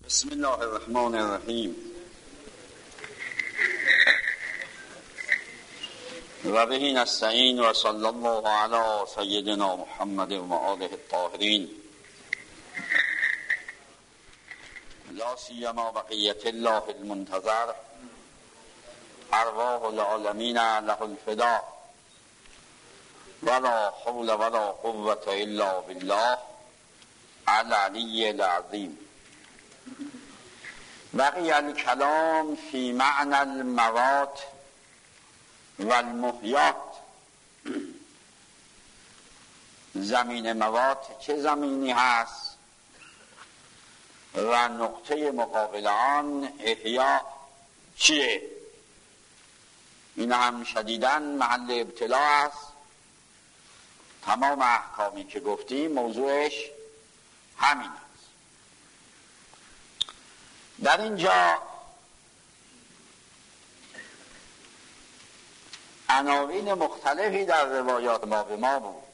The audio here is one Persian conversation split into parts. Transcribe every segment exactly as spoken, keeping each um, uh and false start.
بسم الله الرحمن الرحیم. و به نستعین و صلی الله علی سیدنا محمد و آله الطاهرین، لا سیما بقیت الله المنتظر، ارواح العالمین له الفدا، ولا حول ولا قوة الا بالله العلی العظیم. بقی الکلام فی معنی الموات و المحیات. زمین موات چه زمینی هست و نقطه مقابل آن احیا چیه؟ این هم شدیداً محل ابتلا است. تمام احکامی که گفتیم موضوعش همین است. در اینجا عناوین مختلفی در روایات ما به ما بود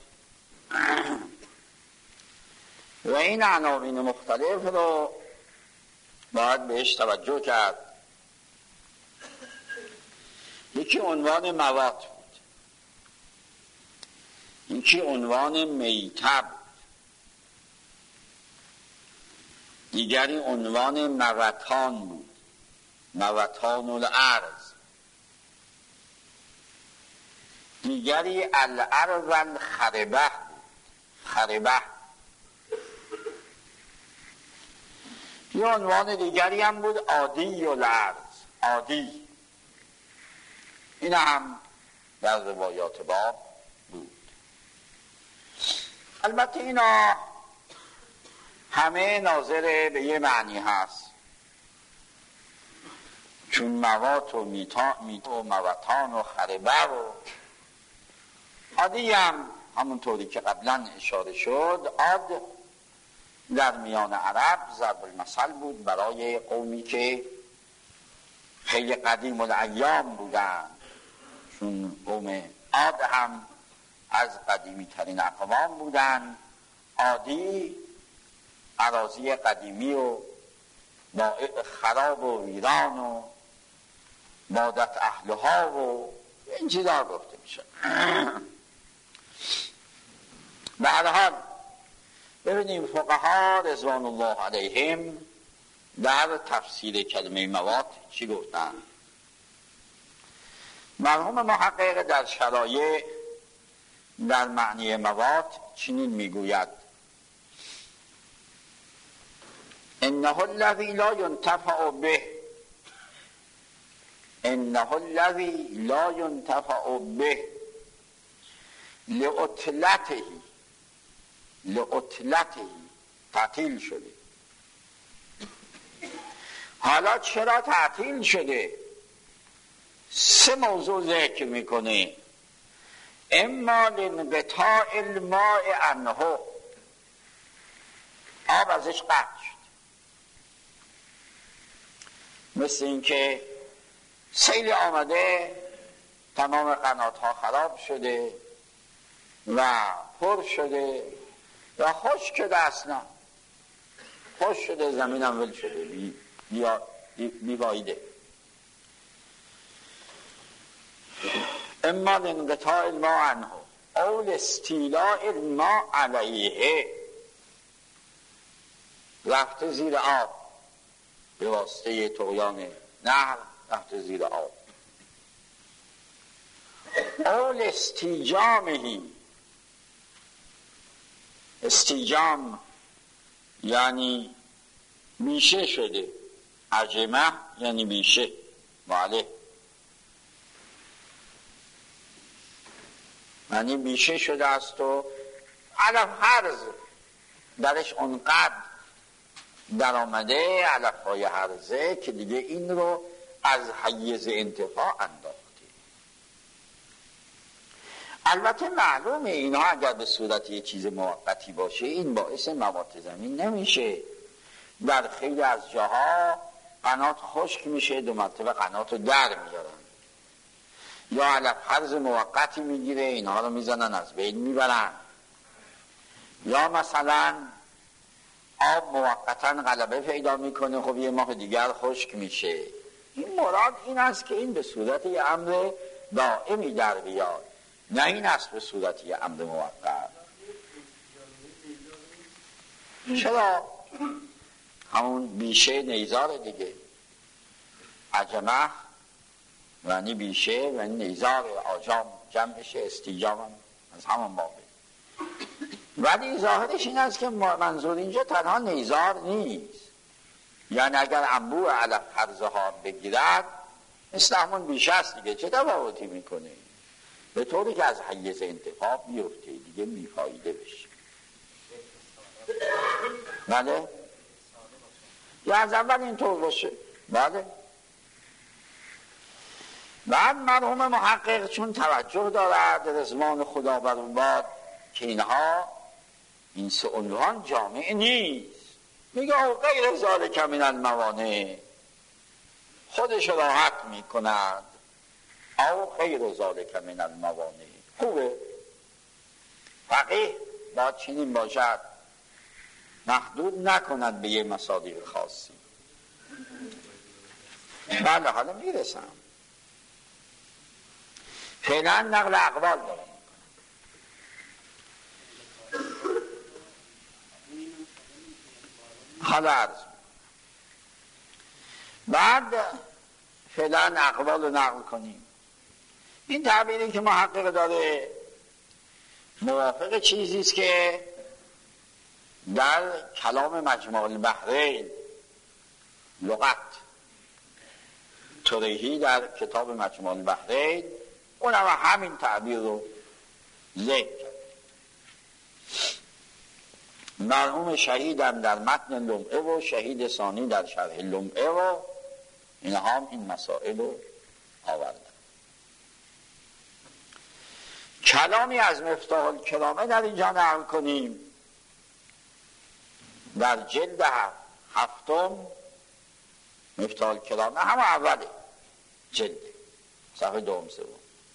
و این عناوین مختلف رو باید بهش توجه کرد. یکی عنوان موات بود، یکی عنوان میته بود، دیگری عنوان موتان بود، موتان الارض، دیگری الارض الخربه بود، خربه. یه عنوان دیگری هم بود عادی الارض، عادی. این هم در روایات باب بود. البته اینا همه ناظر به یه معنی هست، چون موات و میتا و موتان و خربه و عادی هم همونطوری که قبلا اشاره شد، عاد در میان عرب ضرب المثل بود برای قومی که خیلی قدیم الایام بودن، چون قوم عاد هم از قدیمی ترین اقوام بودن. عادی اراضی قدیمی و خراب و ویران و مادت اهلها و این چیزا گفته میشه. به هر حال ببینیم فقها رضوان الله علیهم در تفسیر کلمه موات چی گفتن. مرحوم محقق در شرایع در معنی موات چنین میگوید: انه الذی لا ينتفع به، انه الذی لا ينتفع به لعطلته، لعطلته تعطیل شده. حالا چرا تعطیل شده؟ سه موضوع ذکر میکنه. اما لانقطاع الماء عنه، آب ازش قطع شد، مثل این که سیل آمده تمام قناتها خراب شده و پر شده و خشک شده، اصلا خشک شده، زمین هم ول شده، بی بی بایده. اما لانقطاع الماء عنه او لاستیلاء الماء علیه، رفته زیر آب به واسطه طغیان نهر، رفته زیر آب. اول استیجامهی، استیجام یعنی میشه شده، عجمه یعنی میشه، بله، یعنی میشه شده است و علف هرز درش اونقدر در آمده، علف های هرزه، که دیگه این رو از حیز انتفاع انداخته. البته معلومه اینا اگر به صورت یه چیز موقتی باشه این باعث موات زمین نمیشه. در خیلی از جاها قنات خشک میشه، دو مرتبه قنات رو در میارن، یا علف هرز موقتی میگیره، اینها رو میزنن از بین میبرن، یا مثلا آب موقتا غلبه پیدا میکنه، خب یه ماه دیگر خشک میشه. این مراد این است که این به صورت یه امر دائمی در بیاد، نه این است به صورت یه امر موقت. چرا؟ همون بیشه نیزار دیگه، عجمه یعنی بیشه و نیزار، آجام جمعشه، استیجام هم از همون بابه. ولی ظاهرش این است که منظور اینجا تنها نیزار نیست، یعنی اگر انبوه علف حرزه ها بگیرد مثل همون بیشه است دیگه، چه تفاوتی میکنه؟ به طوری که از حیز انتفاع بیفته دیگه بیفایده بشه. بله؟ یا از اول اینطور باشه. بله. بعد مرحوم محقق چون توجه دارد رضوان خدا بر او باد که اینها این سه عنوان جامع نیست، میگه او غیر ذالک من الموانع، خودش راحت میکند او غیر ذالک من الموانع. خوبه فقیه باید چنین باشد، محدود نکند به یه مصادیق خاصی. بله حالا میرسم. فعلا نقل اقوال دارم. حالا عرض بعد فعلا اقوال رو نقل کنیم. این تعبیری که محقق داره موافق چیزیست که در کلام مجموع البحرین لغت طریحی در کتاب مجموع البحرین اون هم همین تعبیر رو ذکر کرد. مرحوم شهیدم در متن لمعه و شهید ثانی در شرح لمعه و اینها هم این مسائل رو آوردن. کلامی از مفتاح الکرامه در اینجا نقل کنیم در جلد هفتم. مفتاح الکرامه همه اوله جلد صفحه دوم سوم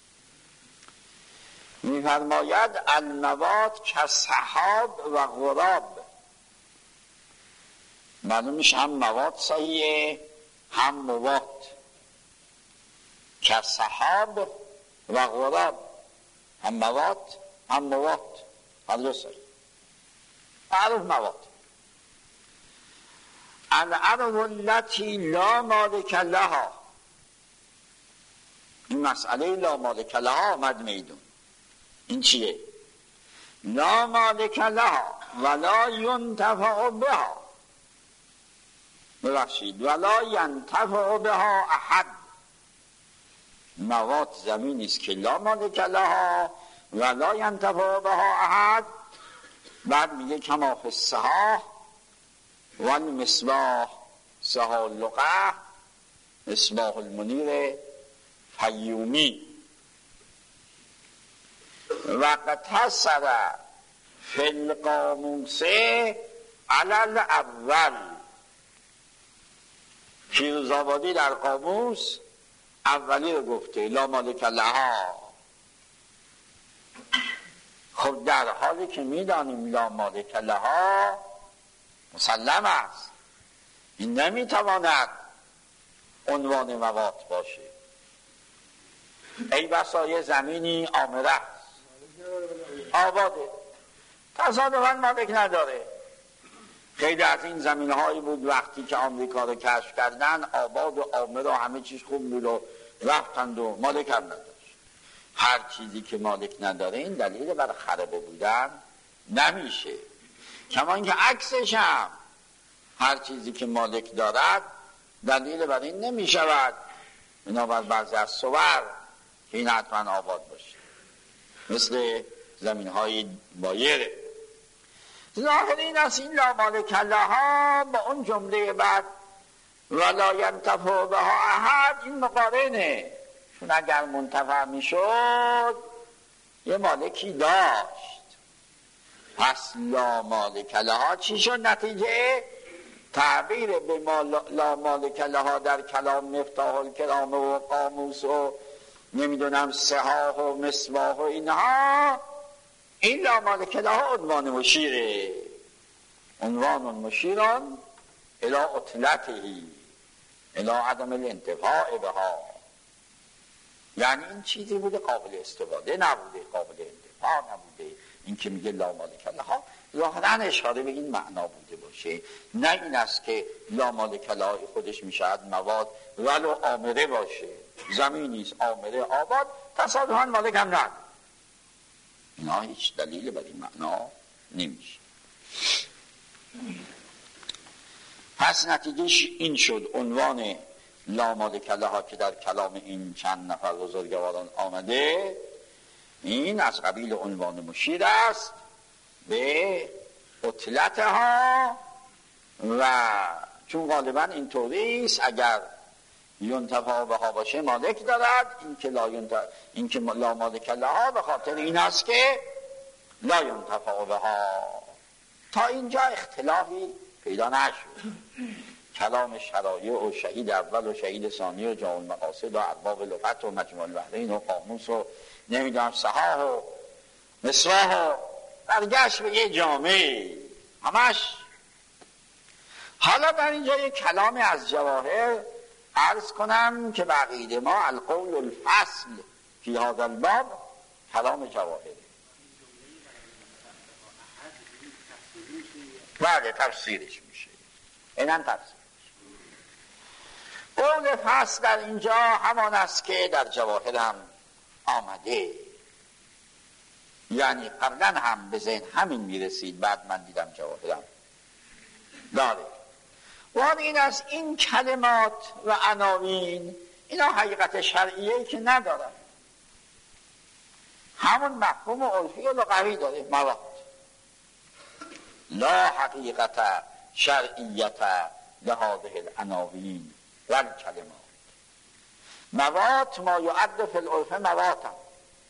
می‌فرماید المواد کالسحاب و غراب. معلوم میشه هم مواد صحیحه هم مواد. کالسحاب و غراب، هم مواد هم مواد، هر دو صحیح. معروف مواد. الارض التي لا مالک لها، این مسئله لا مالک لها آمد میدون. این چیه؟ لا مالک لها ولا ینتفع بها، ببخشید ولا ینتفع بها احد. مواد زمینی است که لا مالک لها ولا ینتفع بها احد. بعد میگه کما فی الصحاح و المصباح، صحاح اللقاء مصباح المنیر فیومی. وقت حسر فی القاموس علی الاول. فیروزآبادی در قاموس اولی رو گفته لا مالک لها. خب در حالی که میدانیم لا مالک لها مسلم است، این نمیتواند عنوان مواد باشه. ای بسا یه زمینی آمره است، آباده، تصادفاً مالک نداره. خیلی از این زمین هایی بود وقتی که آمریکا رو کشف کردن آباد و آمر و همه چیز خوب بود و رفتند و مالک هم نداشت. هر چیزی که مالک نداره این دلیل بر خرابه بودن نمیشه. کما اینکه عکسش هم هر چیزی که مالک دارد دلیل بر این نمیشود. بنابر بعضی از صور که این حتما آباد باشه، مثل زمین های بایره. ظاهر این است این لا مالک لها با اون جمله بعد ولا ینتفع بها احد این مقارنه. چون اگر منتفع میشد یه مالکی داشت. پس لا مالک لها چی شد نتیجه؟ تعبیر به لا مالک لها در کلام مفتاح الکرامه و قاموس و نمیدونم صحاح و مصباح و اینها، این لا مالک لها عنوان مشیره، عنوان مشیران الی عطلتهی الی عدم الانتفاع بها، یعنی این چیزی بوده قابل استفاده نبوده، قابل انتفاع نبوده. این که میگه لا مالک لها ظاهرا اشاره به این معنا بوده باشه، نه این است که لا مالک لها خودش میشود مواد ولو آمره باشه، زمینی است آمره آباد تصادفاً مالک هم نداره. اینا هیچ دلیل بر این معنا نمیشه. پس نتیجهش این شد عنوان لا مالک لها که در کلام این چند نفر بزرگواران آمده، این از قبیل عنوان مشیر است به عطلتها، و چون غالبا این طوری است اگر ینتفع بها باشه مالک دارد، این که لا, ینتفع... این که لا مالک لها به خاطر این است که لا ینتفع بها. تا اینجا اختلافی پیدا نشد. کلام شرایع و شهید اول و شهید ثانی و جامع المقاصد و ارباب لغت و مجموع البحرین و قاموس و نمیدونم صحاح و مصباح و برگشت به یه جامعه همش. حالا در اینجا یک کلامی از جواهر عرض کنم که به عقیده ما القول الفصل فی هذا الباب کلام جواهره. بله تفسیرش میشه، اینم تفسیر. قول فصل در اینجا همان است که در جواهر هم آمده، یعنی قبلا هم به ذهن همین میرسید، بعد من دیدم جواهرم داره. و این از این کلمات و عناوین اینا حقیقت شرعیه‌ای که ندارن، همون مفهوم عرفی و لغوی داره. مواد لا حقیقت شرعیت لهذه العناوین و الکلمات. مواد ما یعد فی العرف مواد هم.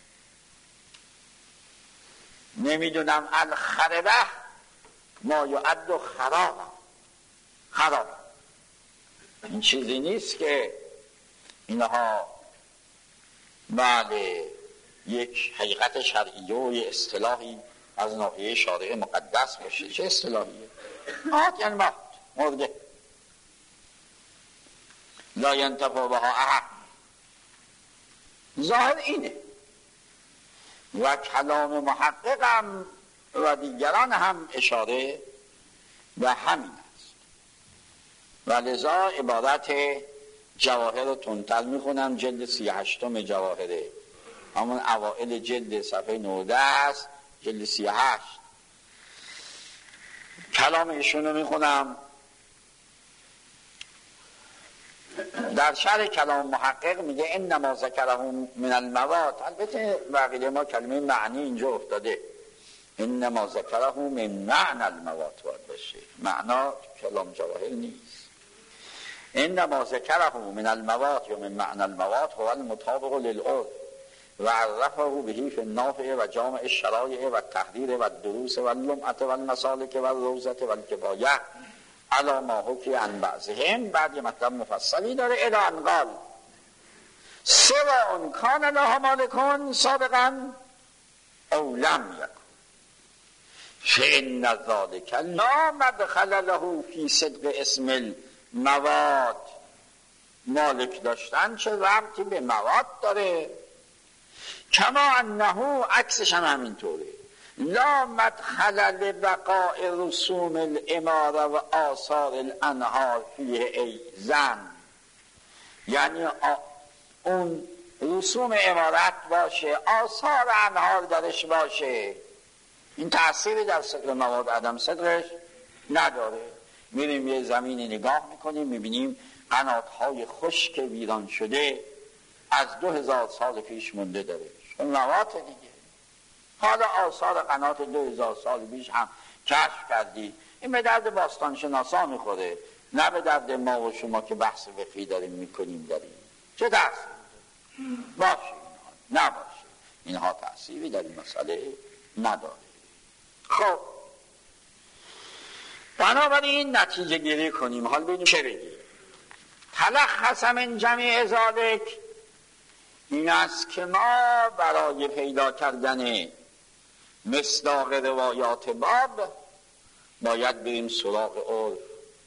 نمیدونم الخربه ما یعد خراب خراب. این چیزی نیست که اینها بله یک حقیقت شرعیه و یک اصطلاحی از ناحیه شارع مقدس باشه. چه اصطلاحیه؟ آت یعنی مواد مرده. لا ینتفع بها احد، ظاهر اینه. و کلام محققم و دیگران هم اشاره به همین است. و لذا عبارت جواهر رو تندتر میخونم. جلد سی هشتم جواهره، همون اوائل جلد صفحه نوده است، جلد سی هشت. کلام ایشون رو میخونم. در شرح کلام محقق میگه انما ذکره من المواد. البته بقیه ما کلمه معنی اینجا افتاده، انما ذکره من معنی المواد باید باشه، معنا کلام جواهر نیست. انما ذکره من المواد یا من معنی المواد هو المطابق للعرف و عرفه بهی فی النافع و جامع الشرایع و التحریر و الدروس و اللمعة و المسالک و الروضة و الکفایة علی ما حکی عن بعضهم. بعد یه مطلب مفصلی داره. الی ان قال سواء کان لها مالکون سابقا او لم یکن فإن ذلک لا مدخل له فی صدق اسم المواد. مالک داشتن چه ربطی به مواد داره؟ کما انه عکسش هم همینطوره. لا مدخل لبقاء رسوم الاماره و آثار الانهار فیه ای زن، یعنی اون رسوم امارت باشه، آثار انهار درش باشه، این تأثیری در صدر مواد عدم صدرش نداره. میریم یه زمینی نگاه میکنیم میبینیم قناتهای خشک ویران شده از دو هزار سال پیش مونده داره، اون مواد دیگه. حالا آثار قنات دو هزار سال پیش هم کشف کردی، این به درد باستانشناسا میخوره، نه به درد ما و شما که بحث فقهی داریم میکنیم داریم. چه تأثیر باشه اینها نباشه، اینها تأثیری در این مسئله نداره. خب بنابراین نتیجه گیری کنیم. حال ببینیم چه بگیم. تلخص من جمع ذالک این است که ما برای پیدا کردن مصداق روایات باب باید بریم سراغ عرف.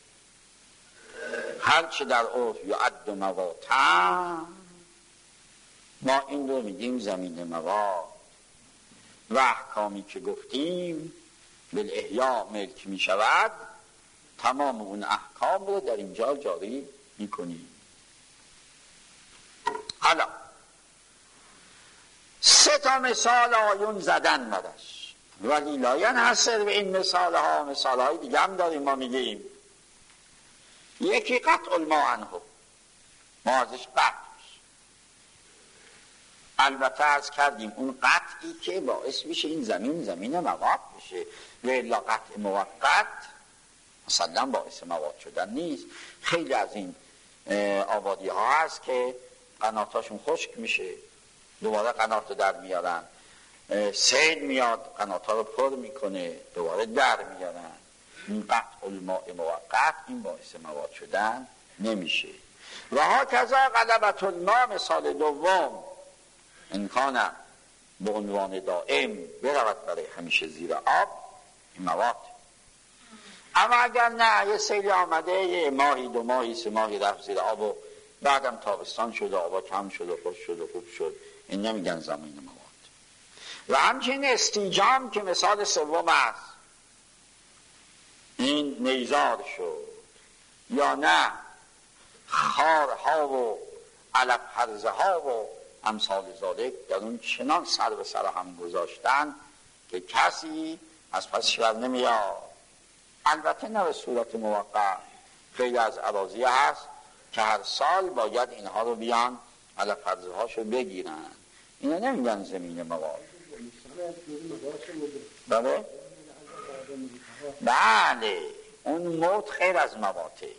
هرچه در عرف یعد مواطن، ما این رو میگیم زمین مواد و احکامی که گفتیم بالاحیا ملک می شود، تمام اون احکام رو در اینجا جاری می کنیم. حالا سه تا مثال آیون زدن مدش، ولی لاین حسر به این مثال ها. مثال های دیگه هم داریم. ما میگیم یکی قطع الماء عنه، ما ازش قطع میشه. البته از کردیم اون قطعی که باعث میشه این زمین زمین مواد بشه، و الا قطع موقت مثلا باعث مواد شدن نیست. خیلی از این آبادی ها هست که قناتاشون خشک میشه، دوباره قنات رو در میارن، سیل میاد قنات ها رو پر میکنه، دوباره در میارن. این قطع الماء موقت این باعث مواد شدن نمیشه. و ها کذا غلبت الماء مثال دوم، امکانه به عنوان دائم برود برای همیشه زیر آب، این مواد. اما اگر نه یه سیلی آمده یه ماهی دو ماهی سه ماهی رفت زیر آب و بعدم تابستان شد و آبا کم شد و خوش شد و خوب شد، این نمیگن زمین مواد. و همچنین استیجام که مثال سوم است، این نیزار شد یا نه خارها و علف حرزه ها و امثال ذالک در اون چنان سر به سر هم گذاشتن که کسی از پسش بر نمیاد. البته نه به صورت موقع، خیلی از اراضی هست که هر سال باید اینها رو بیان علف حرزه هاشو بگیرن، اینا نمیگن زمین مواد. بله بله اون موت خیر از مواته.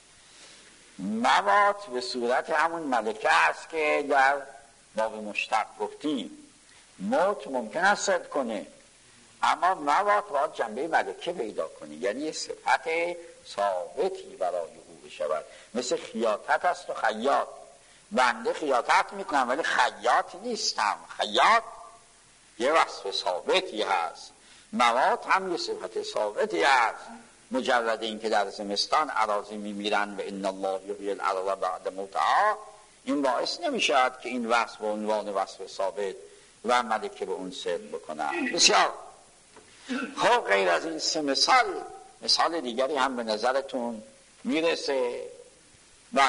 مواد به صورت همون ملکه است که در باب مشتق گفتیم. موت ممکن است صدق کنه، اما مواد باید جنبه ملکه پیدا کنه، یعنی یه صفت ثابتی برای او بشود. مثل خیاطت است و خیاط. بنده خیاطت میکنم ولی خیاط نیستم. خیاط یه وصف ثابتی هست، مواد هم یه صفت ثابتی هست. مجرد این که در زمستان اراضی میمیرن و ان الله یحیی الارض بعد موتها، این باعث نمیشود که این وصف به عنوان وصف ثابت و ملکه به اون صدق بکنن. بسیار خب، غیر از این سه مثال مثال دیگری هم به نظرتون میرسه؟ بله،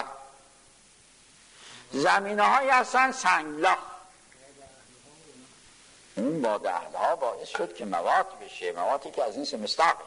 زمینه های هستن سنگلاخ. اون با دهلها باعث شد که مواد بشه، موادی که از این سه مستاقه.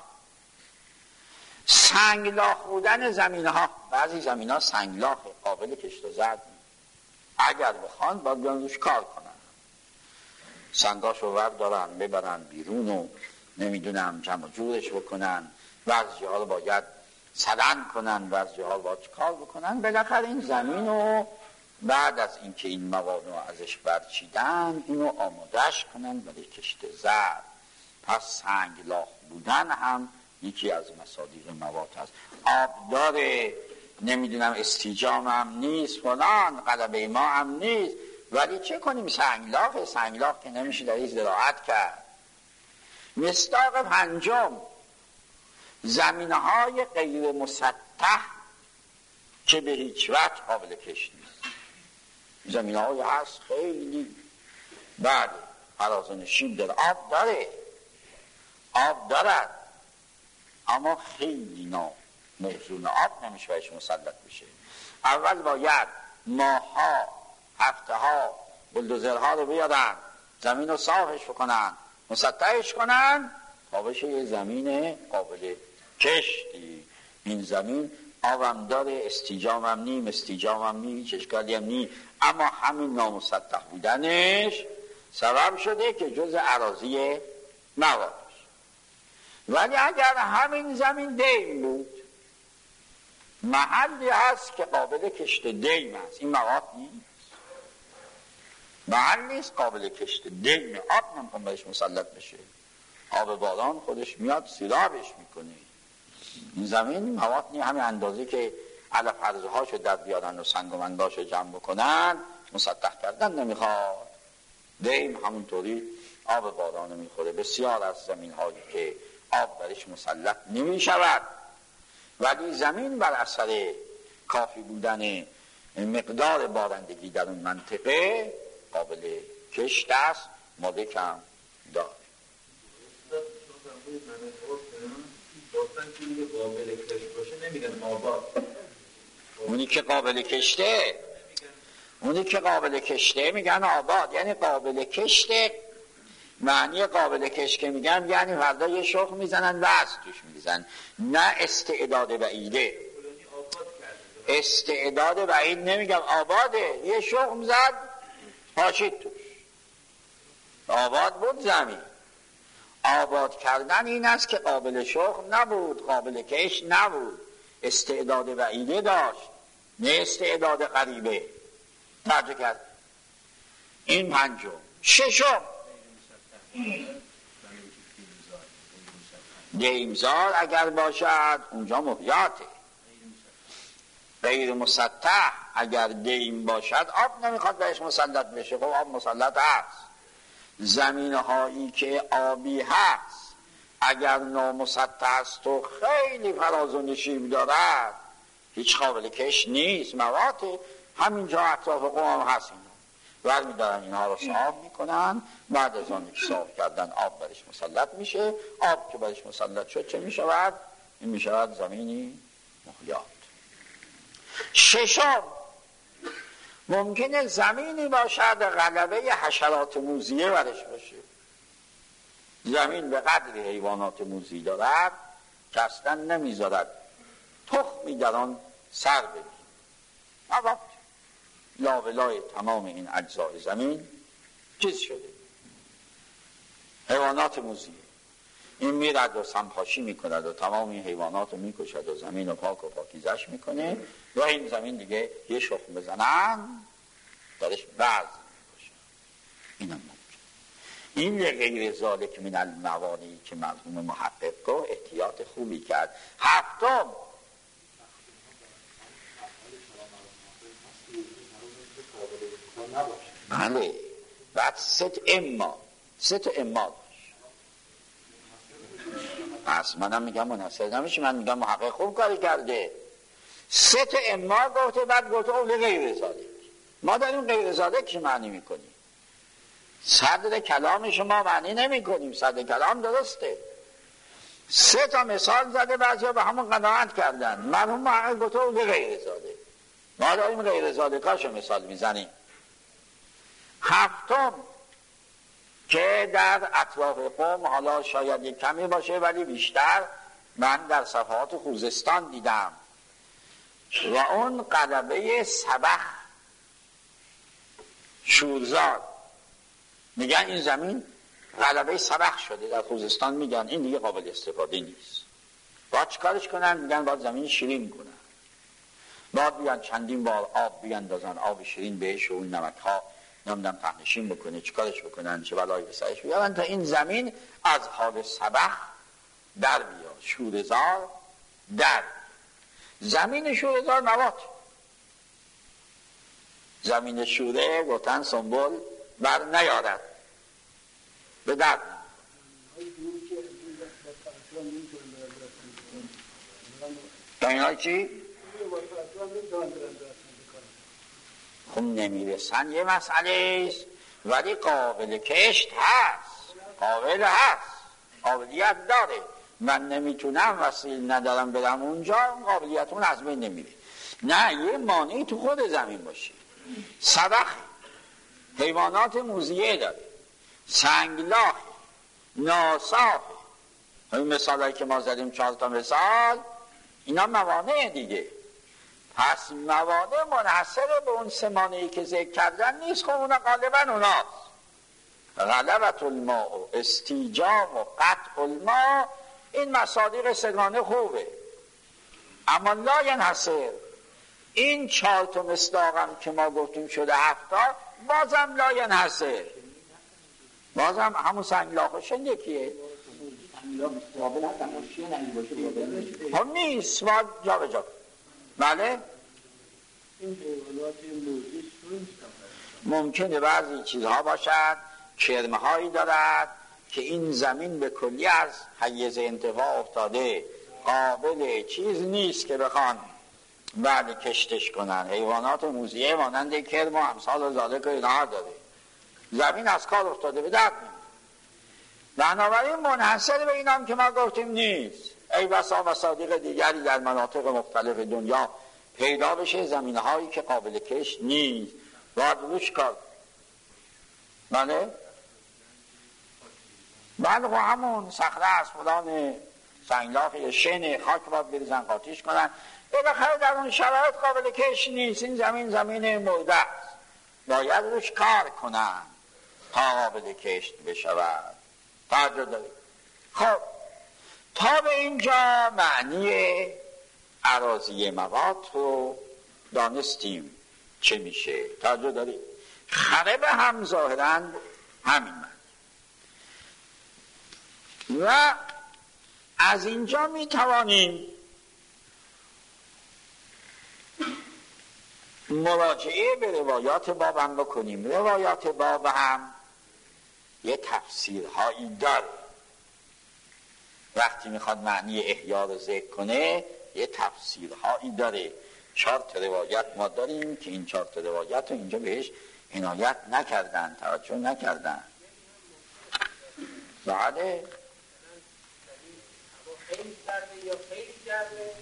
سنگلاخ بودن زمینه ها، بعضی زمینه ها سنگلاخ قابل کشت و زرد، اگر بخوان باید بیان روش کار کنن، سنگاشو ورد دارن ببرن بیرون و نمیدونم جمع جورش بکنن، بعضی ها رو باید سدن کنن، بعضی ها رو باید کار بکنن. بالاخره این زمین رو بعد از اینکه این مواد رو ازش برچیدن اینو آمادش کنن برای کشت زرد. پس سنگلاخ بودن هم یکی از مصادیق مواد هست. آب داره، نمیدونم استیجام هم نیست، فلان غلبه ما هم نیست، ولی چه کنیم؟ سنگلاخ سنگلاخ که نمیشه در این زراعت کرد. مصداق پنجم، زمینه های غیر مسطح که به هیچ وجه قابل کشت نیست. زمینه های هست خیلی بعد فرازن شیب داره، آب داره آب دارد اما خیلی نا موزون آب نمیشه بهش مسلط بشه. اول باید ماها هفته ها بلدوزرها رو بیادن زمین رو صافش بکنن، مسطحش کنن تا بشه یه زمین قابل کشتی. این زمین آبم داره، استیجام هم نیم استیجام هم نیم هیچ اشکالی هم نیم، اما همین نامسطح بودنش سبب شده که جز اراضی مواد. ولی اگر همین زمین دیم بود، محلی هست که قابل کشت دیم هست، این مواد نیست، محل نیست قابل کشت دیم، آب نمیخوام بهش مسلط بشه، آب باران خودش میاد سیرابش میکنه. این زمین مواد نیست، همین اندازه که علف حرزه هاشو در بیارن و سنگ و منگاشو جمع بکنن مسطح کردن نمیخواد. دیم همونطوری آب باران میخوره. بسیار از زمین هایی که آب برش مسلط نمی شود. ولی زمین بر اثر کافی بودن مقدار بارندگی در اون منطقه قابل کشت است، مالک هم داره. قابل کشت باشه نمیگن آباد. اونی که قابل کشته اونی که قابل کشته میگن آباد، یعنی قابل کشته. معنی قابل کشت که میگن یعنی فردا یه شخم میزنن وز توش میزنن، نه استعداد بعیده. استعداد بعید نمیگم، آباده، یه شخم زد پاشید توش، آباد بود زمین. آباد کردن این است که قابل شخم نبود، قابل کشت نبود، استعداد بعیده داشت نه استعداد غریبه. توجه کرد. این پنجم. ششم دیمزار اگر باشد اونجا محیاته. غیر مسطح اگر دیم باشد آب نمیخواد بهش مسلط بشه. خب آب مسلط هست. زمین هایی که آبی هست اگر نامسطح است و خیلی فراز و نشیب دارد هیچ قابل کش نیست، مواته. همینجا اطراف قوم هست. اینا ور میدارن اینها رو صاف میکنن، بعد از آن که صاف کردن آب برش مسلط میشه. آب که برش مسلط شد چه میشود؟ این میشود زمینی محیات. ششم ممکنه زمینی باشد غلبه حشرات موذیه برش باشه. زمین به قدر حیوانات موذی دارد که اصلا نمیذارد تخمی در آن سر بگیرد. اما لابلای تمام این اجزای زمین چیز شده، حیوانات موذیه. این میرد و سمپاشی میکند و تمام این حیوانات رو میکشد و زمین رو پاک و پاکیزش میکنه و این زمین دیگه یه شخم بزنن درش بعض میکشن. این هم ممکن. این غیر ذالک من الموانی که مرحوم محقق رو احتیاط خوبی کرد. هفتم بله، بعد ست اما ست اما داشت. پس منم میگم منحصر نمیشه، من میگم محقق خوب کاری کرده. ست اما گفته، بعد گفته اول غیر ذالک. ما داریم غیر ذالک معنی میکنیم، صدر کلام شما معنی نمی کنیم. صدر کلام درسته. سه تا مثال زده، بعضی ها به همون قناعت کردن. مرحوم محقق گفته اول غیر ذالک. ما داریم غیر ذالکاشو مثال میزنیم. هفتم که در اطراف قوم، حالا شاید یک کمی باشه ولی بیشتر من در صفحات خوزستان دیدم، و اون غلبه سبخ شورزاد. میگن این زمین غلبه سبخ شده در خوزستان، میگن این دیگه قابل استفاده نیست. باید چیکارش کنن؟ میگن باید زمین شیرین کنن، باید بیان چندین بار آب بیاندازن، آب شیرین بهش و اون نمک ها نمیدن پهنشین بکنه، چیکارش بکنن، چه بلایی به سرش بیارن تا این زمین از حال سبخ در بیاد، شورزار در زمین شورزار مواد. زمین شوره گفتن سنبول بر نیارد به درد. اینها چی؟ خب نمیرسن یه مسئله است، ولی قابل کشت هست، قابل هست، قابلیت داره. من نمیتونم، وسیله ندارم برم اونجا، قابلیت اون از بین نمیره. نه، یه مانعی تو خود زمین باشه. سبخ حیوانات موذیه داره، سنگلاخ، ناساخ. این مثال هایی که ما زدیم، چهار تا مثال، اینا موانع دیگه. پس موانع منحصر به اون سه مانعی که ذکر کردن نیست. خب اونا غالبا اوناست. غلبت الماء و استیجام و قطع الماء، این مصادیق سگانه خوبه، اما لا ینحصر. این چهار تا مصداقم که ما گفتیم شده هفتا، بازم لا ینحصر، بازم همون سنگلاخشن یکیه. هم نیست، باید جا به جا. بله ممکنه بعضی چیزها باشد کرمه هایی دارد که این زمین به کلی از حیز انتفاع افتاده، قابل چیز نیست که بخوان بعد کشتش کنن. حیوانات موذیه مانند کرم و امثال و ذالک و اینها داره. زمین از کار افتاده به درد نمی‌خوره. بنابراین منحصر به این هم که ما گفتیم نیست. ای بسا مصادیق دیگری در مناطق مختلف دنیا پیدا بشه، زمینهایی که قابل کشت نیست، باید روش کار. بله؟ بله خب همون صخره است، فلان سنگلاخ یا شن خاک باید بریزن قاطیش کنن. بالاخره در اون شرایط قابل کشت نیست. این زمین زمین مرده است، باید روش کار کنن تا قابل کشت بشود. توجه دارید؟ خب تا به اینجا معنی اراضی مواد رو دانستیم چه میشه. توجه دارید؟ خرب هم ظاهراً همین معنی. و از اینجا میتوانیم مراجعه به روایات باب هم بکنیم. روایات باب هم یه تفسیرهایی داره. وقتی میخواد معنی احیا رو ذکر کنه یه تفسیرهایی داره. چهار تا روایت ما داریم که این چهار تا روایت رو اینجا بهش عنایت نکردن، توجه نکردن. بعد خیلی سرده یا خیلی جرده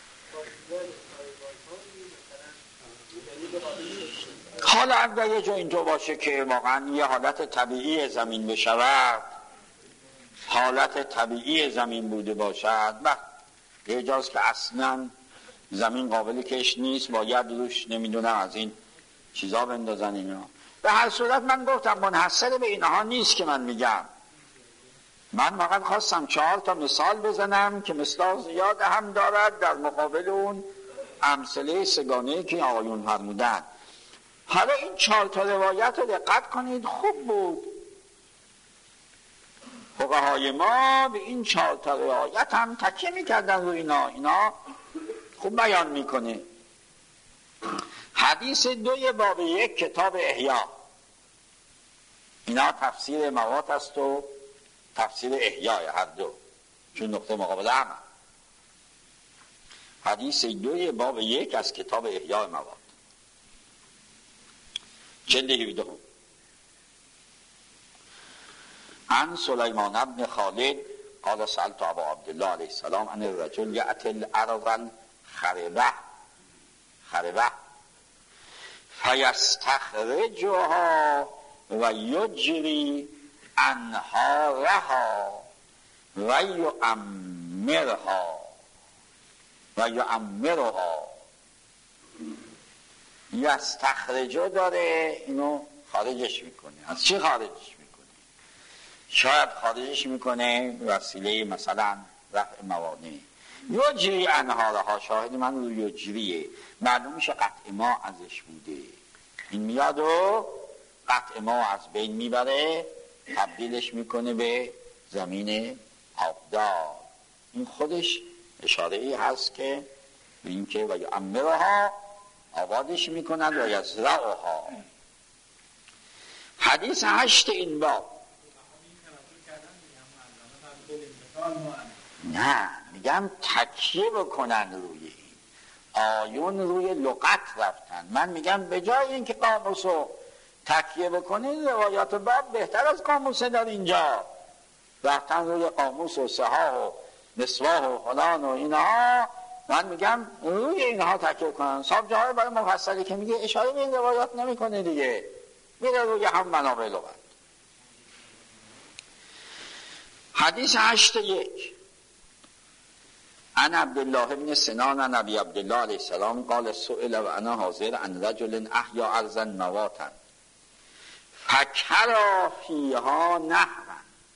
حالا اگر یه جا اینجا باشه که واقعا یه حالت طبیعی زمین بشود، حالت طبیعی زمین بوده باشد، و یه جاست که اصلا زمین قابل کشت نیست، باید روش نمیدونم از این چیزا بندازن اینا. به هر صورت من گفتم منحصر به اینها نیست که من میگم. من فقط خواستم چهار تا مثال بزنم که مثال زیاد هم دارد در مقابل اون امثله سگانه‌ای که آقایون فرمودن. حالا این چهار تا روایت رو دقت کنید، خوب بود. فقهای ما به این چهار تا روایت هم تکیه میکردن رو اینا. اینا خوب بیان میکنه. حدیث دوی باب یک کتاب احیا، اینا تفسیر مواد است و تفسیر احیای هر دو، چون نقطه مقابله هم. حدیث دوی باب یک از کتاب احیای مواد، جلد هفده. عن سلیمان ابن خالد قال سألت ابا عبدالله علیه السلام عن الرجل یأتی الارض خربه خربه فیستخرجها و یجری انهارها و یعمرها و یعمرها. یستخرجو داره، اینو خارجش میکنه. از چی خارجش میکنه؟ شاید خارجش میکنه وسیله مثلا رفع موانع. یجری انهارها، شاهد من رو یجریه، معلوم میشه قطع ما ازش بوده. این میاد و قطع ما از بین میبره، تبدیلش میکنه به زمین آبدار. این خودش اشاره ای هست که به این که و یعمرها، آبادش میکنند و یزرعها. حدیث هشت این باب. نه میگم تکیه بکنن روی این آیون، روی لغت رفتن. من میگم به جای این که قاموسو تکیه بکنید، روایات باب بهتر از قاموسه در اینجا رفتن روی قاموس و صحاح و مصباح و فلان و اینها. من میگم روی اینها تکیه کنن. صاحب جاهای برای مفصلی که میگه اشاره به این روایات نمیکنه دیگه، میره روی هم منابع لغت. حدیث هشت یک. عن عبدالله بن سنان عن ابی عبدالله علیه السلام قال سئل و انا حاضر عن رجل احیا ارضا مواتا فکرا فیها نهرا.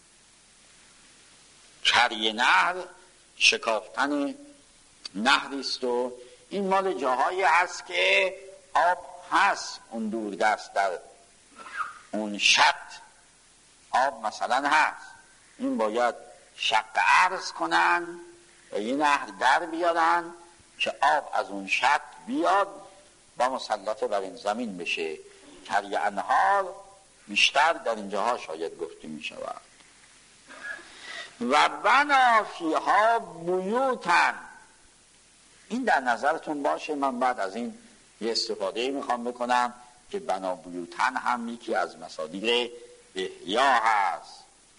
کری نهر شکافتن نهریست و این مال جاهایی هست که آب هست، اون دور دست در اون شط آب مثلا هست. این باید شق عرض کنن و یه نهر در بیارن که آب از اون شط بیاد و مسلط بر این زمین بشه. کری انهار بیشتر در اینجاها شاید گفته می شود. و بنا فیها بیوتن. این در نظرتون باشه، من بعد از این یه استفاده میخوام بکنم که بنا بیوتن هم یکی از مصادیق احیا هست.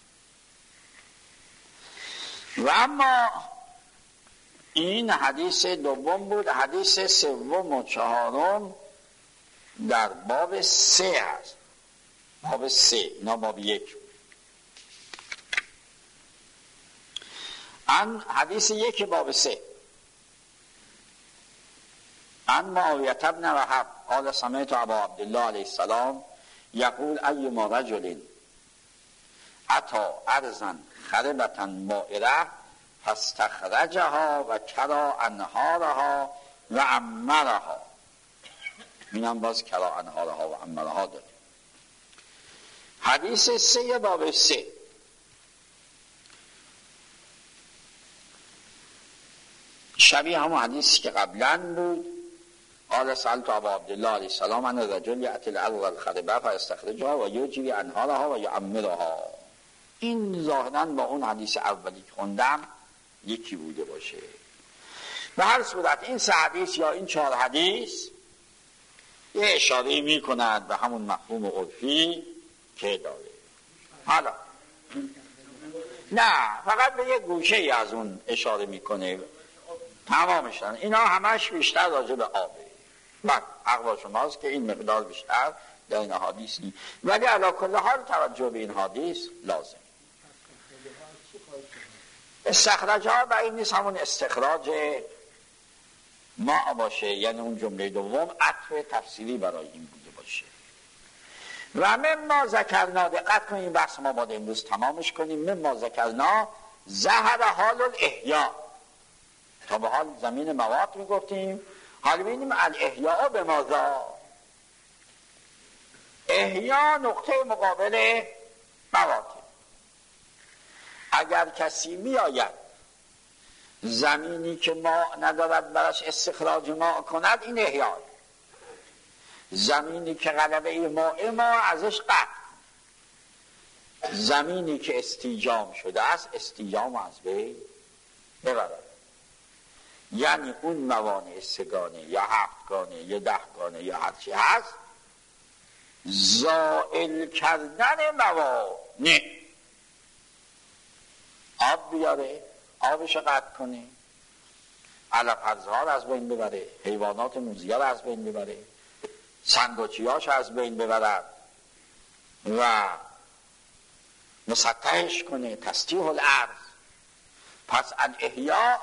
و اما این حدیث دوم بود. حدیث سوم و چهارم در باب سه هست. باب سه، اینا باب یک. ان حدیث یک باب سه. ان معاویة بن وهب قال سمعت ابا عبدالله علیه السلام یقول ایما رجل اتا ارضا خربة مائرة فاستخرجها و کرا انهارها و عمرها. اینم باز کرا انهارها و عمرها داره. حدیث سه باب سه. شبیه همون حدیثی که قبلا بود. قال سألت ابا عبدالله علیه السلام عن الرجل یأتی الارض الخربة فاستخرجها و یجری انهارها و یعمرها. این ظاهراً با اون حدیث اولی که خوندم یکی بوده باشه. به هر صورت این سه حدیث یا این چهار حدیث یه اشاره می کند به همون مفهوم عرفی که داره. حالا نه، فقط به یه گوشه ای از اون اشاره میکنه، تمامشن. اینا همش بیشتر راجع به آبه. بله، حق با شماست که این مقدار بیشتر در این حدیث نیست، ولی علی کل حال توجه به این حدیث لازم. استخراج ها و این نیست همون استخراج ما باشه، یعنی اون جمله دوم عطف تفصیلی برای این بوده باشه. و مما ذکرنا، دقت کنیم بحث ما باید امروز تمامش کنیم. مما ذکرنا ظهر حال الاحیا. تا به حال زمین مواد میگفتیم، حال بینیم الاحیا به ماذا. احیا نقطه مقابل مواد. اگر کسی میآید زمینی که ما ندارد براش استخراج ما کند، این احیا. زمینی که غلبه ماء ما ازش قطع، زمینی که استیجام شده است استیجام از بین ببرد. یعنی اون موانع سگانه یا هفتگانه یا دهگانه یا هرچی هست، زائل کردن موانع. آب بیاره، آبش قطع کنه، علف‌ها رو از بین ببره، حیوانات موذیه رو از بین ببره، سنگوچیاش از بین ببرد و مسطحش کنه، تسطیح الارض. پس الاحیا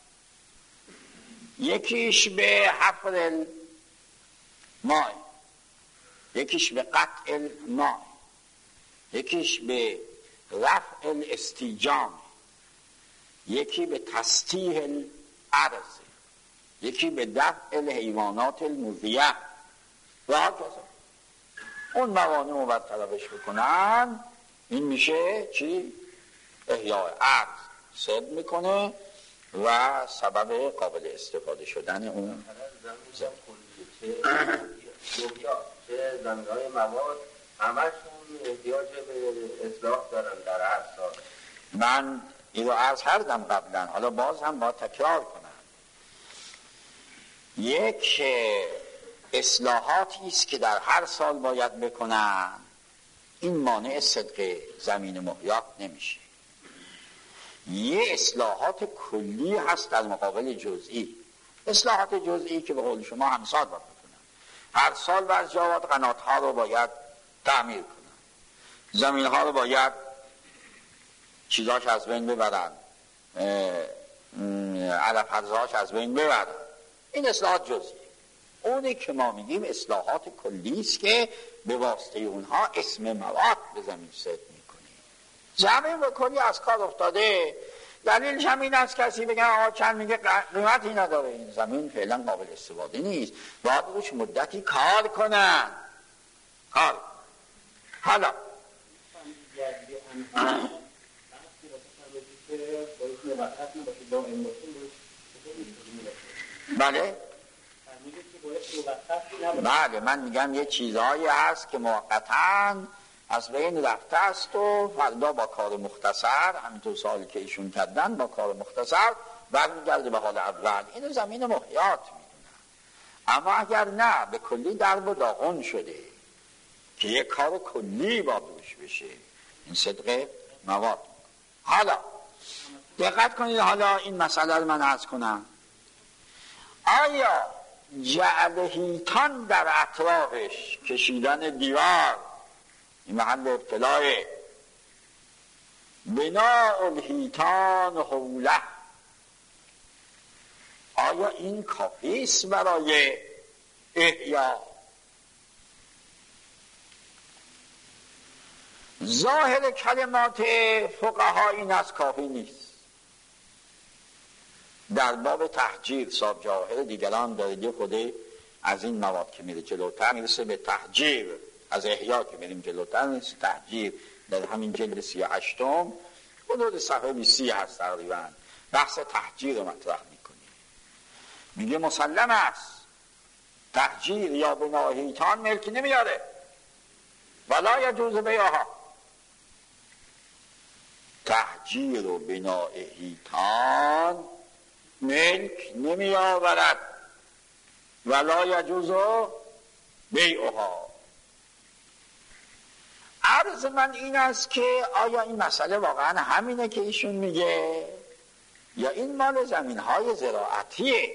یکیش به حفر الماء، یکیش به قطع الماء، یکیش به رفع الاستیجام، یکی به تسطیح الارض، یکی به دفع الحیوانات الموذیه و هکذا. اون موانع رو باید طلبش بکنن. این میشه چی؟ احیاء ارض سد میکنه و سبب قابل استفاده شدن اون زمین. چه زمین‌های مواد همشون احتیاج به اصلاح دارن در هر سال. من این رو عرض کردم قبلا، حالا باز هم باید تکرار کنم. یک اصلاحاتی است که در هر سال باید بکنن، این مانع صدق زمین محیات نمیشه. یه اصلاحات کلی هست در مقابل جزئی. اصلاحات جزئی که به قول شما همسال باید بکنن. هر سال بعض جاوات قنات ها رو باید تعمیر کنن، زمین ها رو باید چیزاش از بین ببرن، علف حرزهاش از بین ببرن. این اصلاحات جزئی. اونی که ما میگیم اصلاحات کلی است که به واسطه اونها اسم مواد به زمین ست میکنه. زمین به کلی از کار افتاده. دلیلش هم این است کسی بگن آقا چند میگه قیمتی نداره، این زمین فعلا قابل استفاده نیست، باید روش مدتی کار کنن. کار حالا بله بله من میگم یه چیزهایی هست که موقتاً از بین رفته است و فردا با کار مختصر، همینطور سوالی که ایشون کردن، با کار مختصر برمیگرده به حال اول. اینو زمین محیات میدونن. اما اگر نه به کلی درب و داغون شده که یک کار کلی با دوش بشه، این صدق مواد. حالا دقت کنید، حالا این مسئله رو من عرض کنم. آیا جعل حیطان در اطرافش، کشیدن دیوار، این محل ابتلاه، بناء الحیطان حوله، آیا این کافی است برای احیا؟ ظاهر کلمات فقها این از کافی نیست. در باب تحجیر صاحب جواهر دیگران دارید خوده از این مواد که میره جلوتر میرسه به تحجیر، از احیا که میریم جلوتر میرسه تحجیر. در همین جلد سی و هشتم حدود صفحه بیست هست تقریبا بحث تحجیر رو مطرح میکنه. میگه مسلم است تحجیر یا بناء حیطان ملک نمیاره، ولا یجوز بیعها. تحجیر و بناء حیطان ملک نمی آورد، ولا یجوز بیعها. عرض من این است که آیا این مسئله واقعا همینه که ایشون میگه یا این مال زمین های زراعتیه؟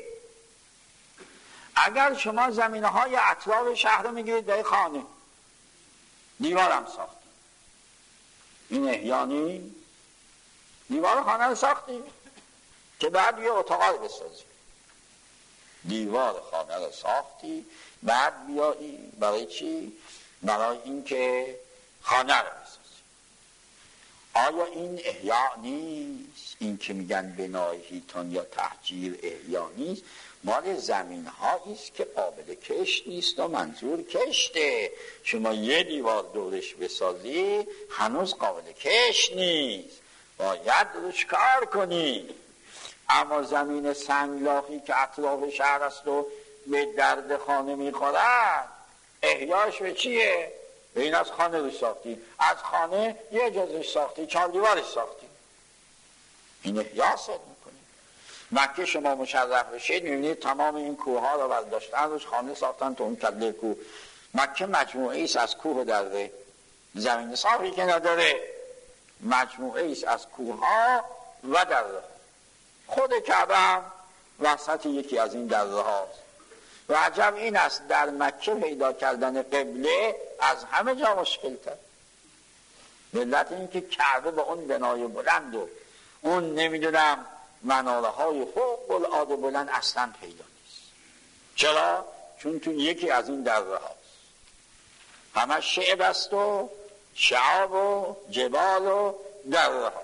اگر شما زمین های اطراف شهر رو میگیرید به خانه دیوارم ساخت، این احیانی دیوار خانه رو ساختی که بعد یه اتاقا رو بسازی. دیوار خانه رو ساختی بعد بیایی برای چی؟ برای این که خانه رو بسازی. آیا این احیا نیست؟ این که میگن بنای حیطان یا تحجیر احیا نیست، مال زمین هایی است که قابل کشت نیست و منظور کشته. شما یه دیوار دورش بسازی هنوز قابل کشت نیست، باید روش کار کنی. اما زمین سنگلاخی که اطراف شهر است و به درد خانه میخورد، احیاش به چیه؟ به این از خانه روش ساختی، از خانه یه جزش ساختی، چهار دیوارش ساختی، این احیا صد میکنی. مکه شما مشرف بشید میبینید تمام این کوه ها رو برداشتن روش خانه ساختن تو اون کله کوه. مکه مجموعه ایست از کوه درده، زمین صافی که نداره، مجموعه ایست از کوه ها و درده. خود کعبه هم وسط یکی از این درده هاست. و عجب این است در مکه پیدا کردن قبله از همه جا مشکل تر. ملت این که کعبه با اون بنای بلند و اون نمیدونم مناره های فوق العاده بلند اصلا پیدا نیست. چرا؟ چون تو یکی از این درده هاست. همه شعب است و شعاب و جبال و درده ها،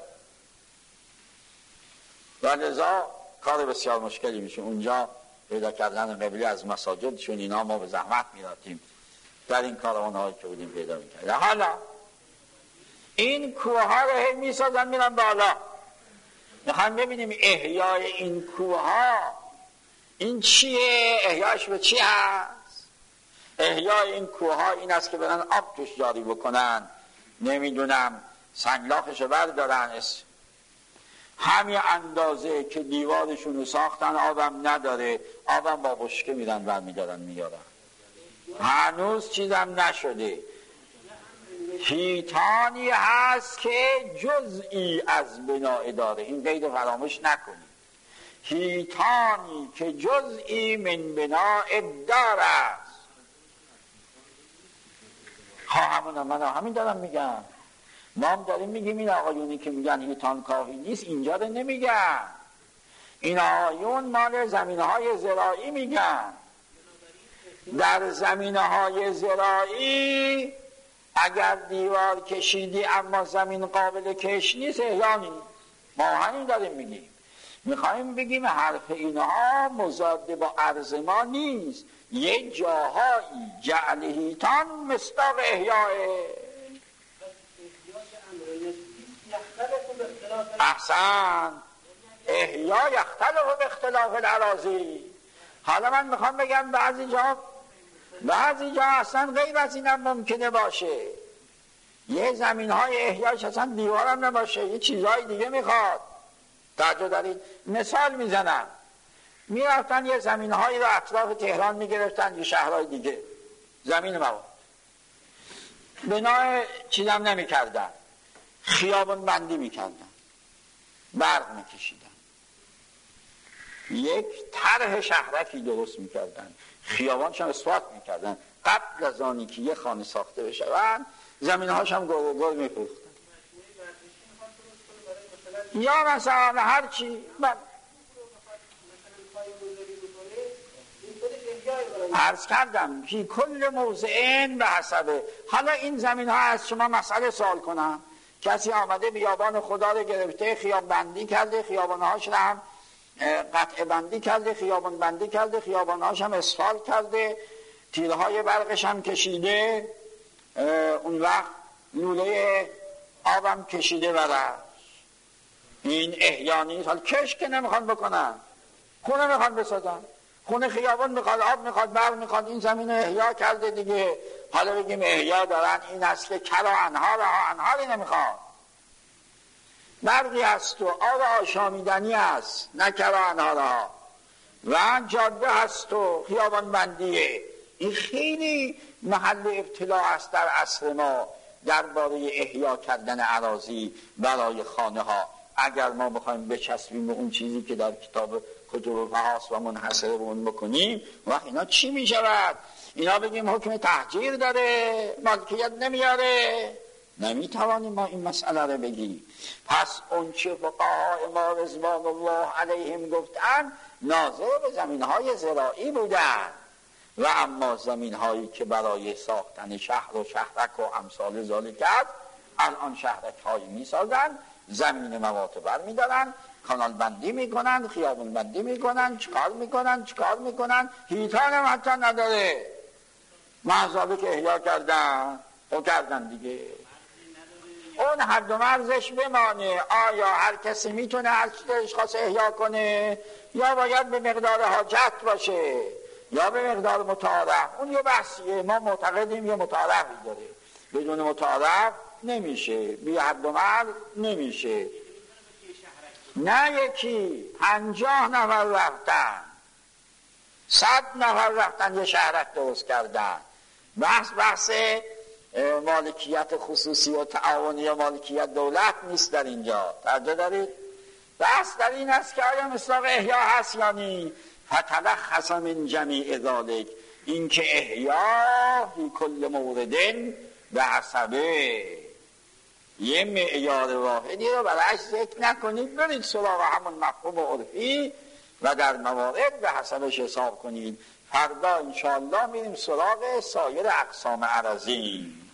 و لذا کار بسیار مشکلی میشه. اونجا پیدا کردن قبله از مساجدشون اینا ما به زحمت میراتیم در این کاروان هایی که بودیم پیدا میکردیم. حالا این کوه ها رو هی میسازن میرن بالا. میخوایم ببینیم احیای این کوه ها این چیه؟ احیاش به چی هست؟ احیای این کوه ها این است که برن آب توش جاری بکنن، نمیدونم سنگلاخش رو بردارن، همین اندازه که دیوارشون رو ساختن آبم نداره، آبم با بشکه میرن برمیدارن میارن، هنوز چیزم نشده. حیطانی هست که جزئی از بنا داره، این قید فراموش نکنید. حیطانی که جزئی من بنا دار است. ها همون من همین دارم میگم. ما هم داریم میگیم این آقایونی که میگن حیطان کافی نیست اینجا رو نمیگن. این آقایون مال زمینهای زراعی میگن. در زمینهای زراعی اگر دیوار کشیدی اما زمین قابل کش نیست احیا نیست. ما همین داریم میگیم. میخوایم بگیم حرف اینها مضاد با عرض ما نیست. یه جاهایی جعل حیطان مصداق احیاه. احسن، احیا یختلف به اختلاف الاراضی. حالا من میخوام بگم بعضی جا بعضی جا اصلا غیر از اینم ممکنه باشه. یه زمین های احیاش اصلا دیوارم نباشه، یه چیزهای دیگه میخواد. توجه دارید؟ مثال میزنم، میرفتن یه زمین هایی رو اطراف تهران میگرفتن، یه شهرهای دیگه زمین مواد بنا چیزم نمیکردن، خیابان بندی میکردن، برق میکشیدن، یک طرح شهرکی درست میکردن، خیابانش هم اثبات میکردن. قبل از آنی که یه خانه ساخته بشون زمین هاش هم گل گل میپختن. یا مثلا هر چی من عرض کردم که کل موضعین به حسبه. حالا این زمین ها از شما مسئله سوال کنم، کسی آمده بیابان خدا رو گرفته، خیابان بندی کرده، خیابان هاش رو هم قطع بندی کرده، خیابان بندی کرده، خیابان هاش هم اسفالت کرده، تیرهای برقش هم کشیده، اون وقت لوله آبم کشیده برش. این احیانی حال کش که نمیخوان بکنن، خونه میخوان بسازن، خونه خیابان میخواد، آب میخواد، برق میخواد، این زمین رو احیا کرده دیگه. حالا بگیم احیا دارن، این است که کرا انهار ها انهاری نمیخواد، برقی هست و آب آشامیدنی هست، نه کرا انهار ها، و جاده هست و خیابان بندیه. این خیلی محل ابتلا است در عصر ما درباره احیا کردن اراضی برای خانه ها. اگر ما بخوایم بچسبیم به اون چیزی که در کتاب کتب فحاص و منحصر بون بکنیم، وقت اینا چی می شود؟ اینا بگیم حکم تحجیر داره، مالکیت نمیاره، نمیتوانیم ما این مسئله رو بگیم. پس اون چه فقهای ما رضوان الله علیهم گفتن ناظر به زمین های زراعی بودن، و اما زمین هایی که برای ساختن شهر و شهرک و امثال ذالک است، الان شهرک هایی می سازن، زمین مواد بر می دارن، کانال بندی می کنن، خیابون بندی می کنن، چکار می کنن چکار می کنن هیتان هم حتی نداره، محضابه که احیا کردن و کردن دیگه. اون حد و مرزش بمانه. آیا هر کسی میتونه هر چی دلش خواست احیا کنه، یا باید به مقدار حاجت باشه، یا به مقدار متعارف؟ اون یه بحثیه، ما معتقدیم یه متعارفی داره، بدون متعارف نمیشه، بی حد و مرز نمیشه. نه یکی، پنجاه نفر رفتن، صد نفر رفتن یه شهرک درست کردن. بحث بحث مالکیت خصوصی و تعاونی یا مالکیت دولت نیست در اینجا، توجه دارید؟ بحث در این است که آیا مصداق احیا هست یا نی. فتلخص من جمیع ذالک، این که احیا فی کل موردن به حسبه، یه معیار واحدی رو برایش ذکر نکنید، برید سراغ همون مفهوم عرفی و در موارد به حسبش حساب کنید. فردا انشاءالله میریم سراغ سایر اقسام عرضی.